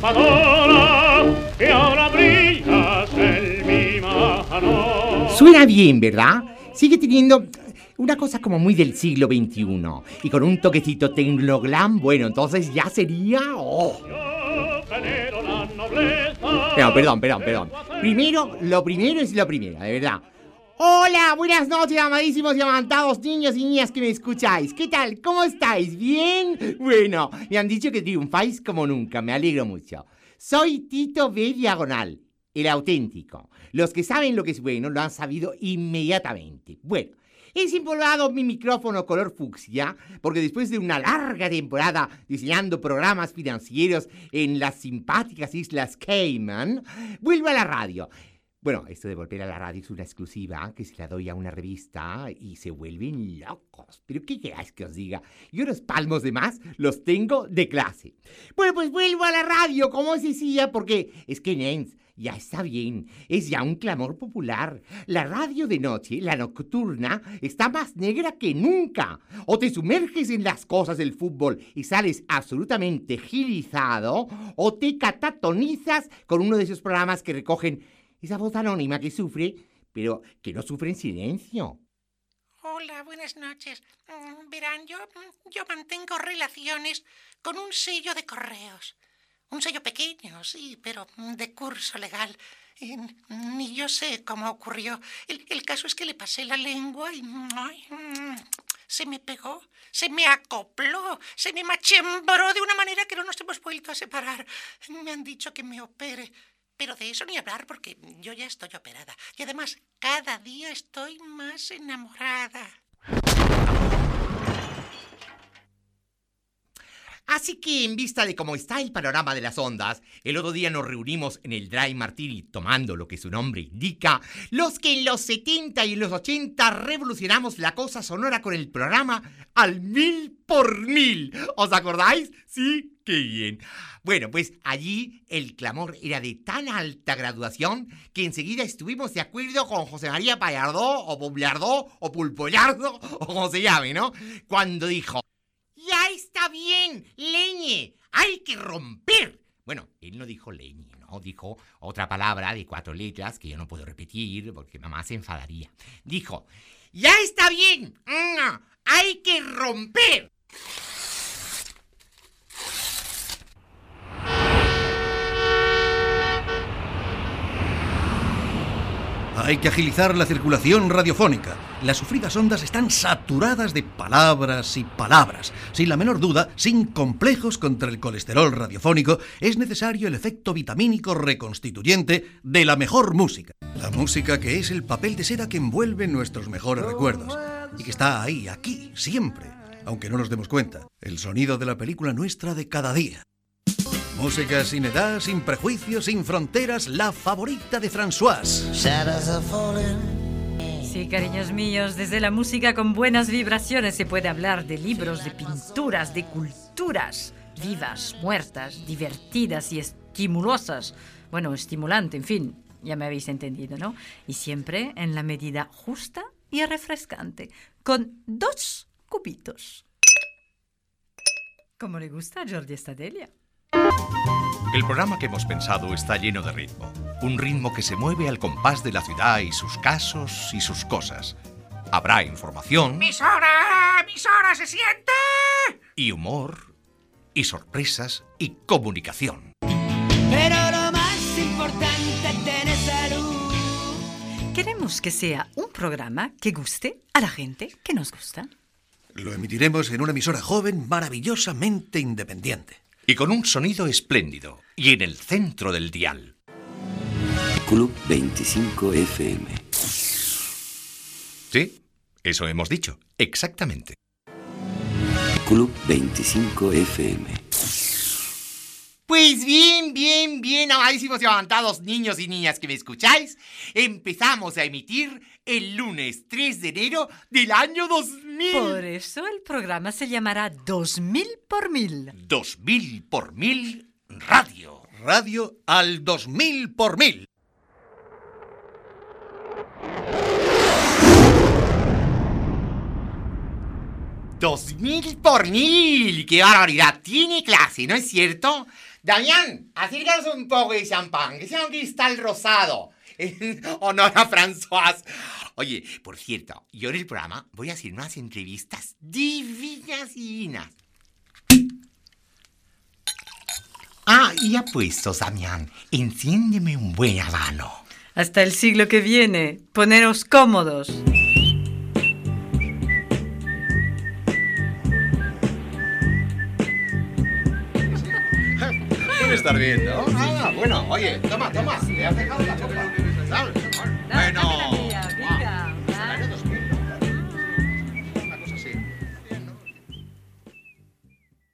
lampadora que ahora brillas en mi mano. Suena bien, ¿verdad? Sigue teniendo una cosa como muy del siglo XXI. Y con un toquecito tecnoglam, bueno, entonces ya sería... ¡Oh! Yo venero la nobleza. No, perdón. Lo primero es lo primero, de verdad. Hola, buenas noches, amadísimos y amantados niños y niñas que me escucháis. ¿Qué tal? ¿Cómo estáis? ¿Bien? Bueno, me han dicho que triunfáis como nunca, me alegro mucho. Soy Tito B. Diagonal, el auténtico. Los que saben lo que es bueno lo han sabido inmediatamente. Bueno, he desempolvado mi micrófono color fucsia porque después de una larga temporada diseñando programas financieros en las simpáticas Islas Cayman, vuelvo a la radio. Bueno, esto de volver a la radio es una exclusiva que se la doy a una revista y se vuelven locos. ¿Pero qué queráis que os diga? Yo los palmos de más los tengo de clase. Bueno, pues vuelvo a la radio, como os decía, porque es que, nens, ya está bien, es ya un clamor popular. La radio de noche, la nocturna, está más negra que nunca. O te sumerges en las cosas del fútbol y sales absolutamente gilizado, o te catatonizas con uno de esos programas que recogen esa voz anónima que sufre, pero que no sufre en silencio. Hola, buenas noches. Verán, yo mantengo relaciones con un sello de correos. Un sello pequeño, sí, pero de curso legal. Ni yo sé cómo ocurrió. El caso es que le pasé la lengua y... se me pegó, se me acopló, se me machembró de una manera que no nos hemos vuelto a separar. Me han dicho que me opere. Pero de eso ni hablar porque yo ya estoy operada. Y además, cada día estoy más enamorada. Así que, en vista de cómo está el panorama de las ondas, el otro día nos reunimos en el Dry Martini tomando lo que su nombre indica, los que en los 70 y en los 80 revolucionamos la cosa sonora con el programa al 1000x1000. ¿Os acordáis? Sí, qué bien. Bueno, pues allí el clamor era de tan alta graduación que enseguida estuvimos de acuerdo con José María Pallardó, o Poblardó, o Pulpollardo, o como se llame, ¿no? Cuando dijo: ¡ya está bien, leñe! ¡Hay que romper! Bueno, él no dijo leñe, ¿no? Dijo otra palabra de 4 letras que yo no puedo repetir porque mamá se enfadaría. Dijo: ¡ya está bien! ¡Hay que romper! Hay que agilizar la circulación radiofónica. Las sufridas ondas están saturadas de palabras y palabras. Sin la menor duda, sin complejos contra el colesterol radiofónico, es necesario el efecto vitamínico reconstituyente de la mejor música. La música que es el papel de seda que envuelve nuestros mejores recuerdos. Y que está ahí, aquí, siempre, aunque no nos demos cuenta. El sonido de la película nuestra de cada día. Música sin edad, sin prejuicios, sin fronteras, la favorita de François. Sí, cariños míos, desde la música con buenas vibraciones se puede hablar de libros, de pinturas, de culturas vivas, muertas, divertidas y estimulosas. Bueno, estimulante, en fin, ya me habéis entendido, ¿no? Y siempre en la medida justa y refrescante, con 2 cubitos. Como le gusta a Jordi Estadelia. El programa que hemos pensado está lleno de ritmo. Un ritmo que se mueve al compás de la ciudad y sus casos y sus cosas. Habrá información... ¡Emisora! ¡Se siente! Y humor, y sorpresas, y comunicación. Pero lo más importante es tener salud. Queremos que sea un programa que guste a la gente que nos gusta. Lo emitiremos en una emisora joven maravillosamente independiente. Y con un sonido espléndido. Y en el centro del dial. Club 25 FM. Sí, eso hemos dicho. Exactamente. Club 25 FM. Pues bien, amadísimos y avanzados niños y niñas que me escucháis, empezamos a emitir el lunes 3 de enero del año 2000. Por eso el programa se llamará 2000x1000. 2000x1000 Radio. Radio al 2000x1000. 2000 por 1000. ¡Qué barbaridad! Tiene clase, ¿no es cierto? Damián, acércanos un poco de champán, que sea un cristal rosado. En honor a François. Oye, por cierto, yo en el programa voy a hacer unas entrevistas divinas. Ah, y apuestos, Damián, enciéndeme un buen habano. Hasta el siglo que viene. Poneros cómodos. Debe estar bien, ¿no? Ah, bueno, oye, toma, ¿le has dejado la copa? Bueno,